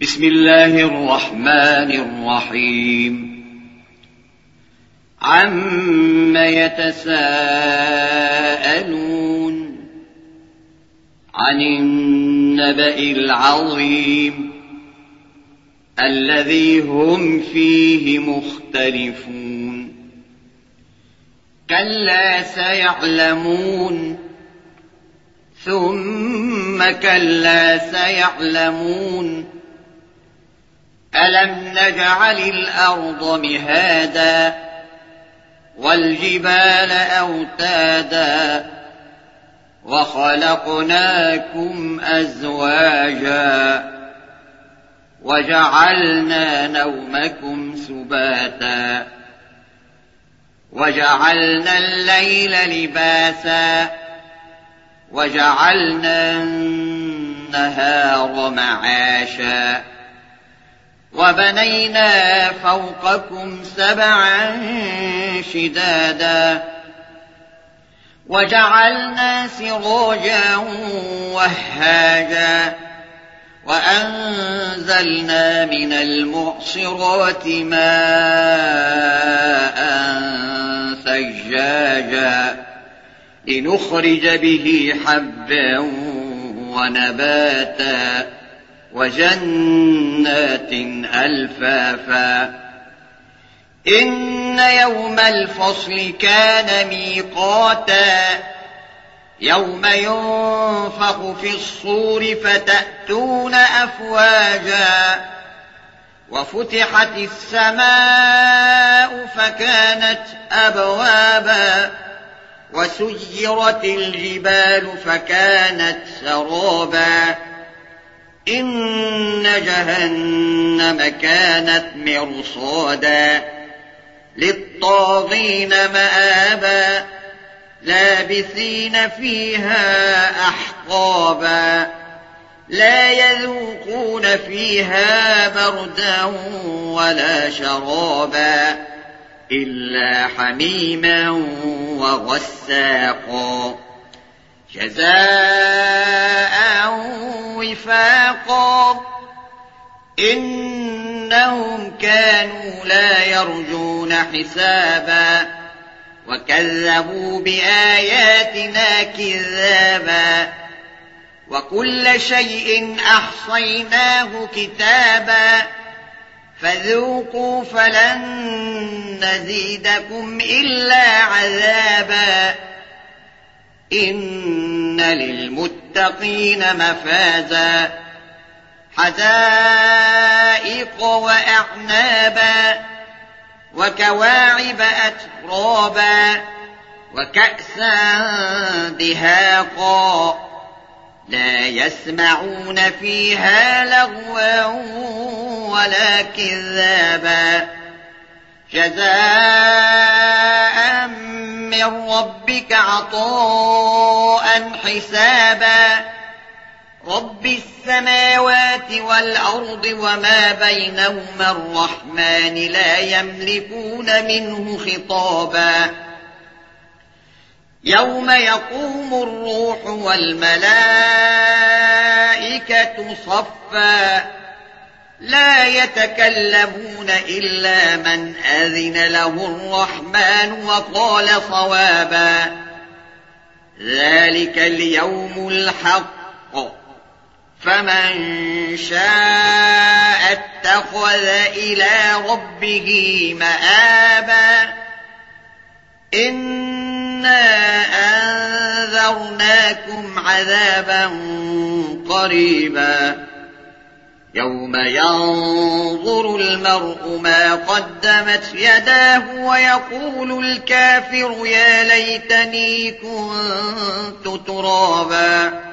بسم الله الرحمن الرحيم. عم يتساءلون عن النبأ العظيم الذي هم فيه مختلفون. كلا سيعلمون ثم كلا سيعلمون. ألم نجعل الأرض مهادا والجبال أوتادا وخلقناكم أزواجا وجعلنا نومكم سباتا وجعلنا الليل لباسا وجعلنا النهار معاشا وبنينا فوقكم سبعا شدادا وجعلنا سراجا وهاجا وأنزلنا من المعصرات ماء ثجاجا لنخرج به حبا ونباتا وجنات ألفافا. إن يوم الفصل كان ميقاتا يوم ينفخ في الصور فتأتون أفواجا وفتحت السماء فكانت أبوابا وسيرت الجبال فكانت سرابا. إن جهنم كانت مرصادا للطاغين مآبا لابثين فيها أحقابا لا يذوقون فيها بردا ولا شرابا إلا حميما وغساقا جزاء وفاقا. إنهم كانوا لا يرجون حسابا وكذبوا بآياتنا كذابا وكل شيء أحصيناه كتابا فذوقوا فلن نزيدكم إلا عذابا. إن للمتقين مفازا حدائق وأعنابا وكواعب أترابا وكأسا دهاقا لا يسمعون فيها لغوا ولا كذابا جزاء من ربك عطاء حسابا. رب السماوات والأرض وما بينهما الرحمن لا يملكون منه خطابا. يوم يقوم الروح والملائكة صفا لا يتكلمون إلا من أذن له الرحمن وقال صوابا. ذلك اليوم الحق فمن شاء اتخذ إلى ربه مآبا. إنا أنذرناكم عذابا قريبا يوم ينظر المرء ما قدمت يداه ويقول الكافر يا ليتني كنت ترابا.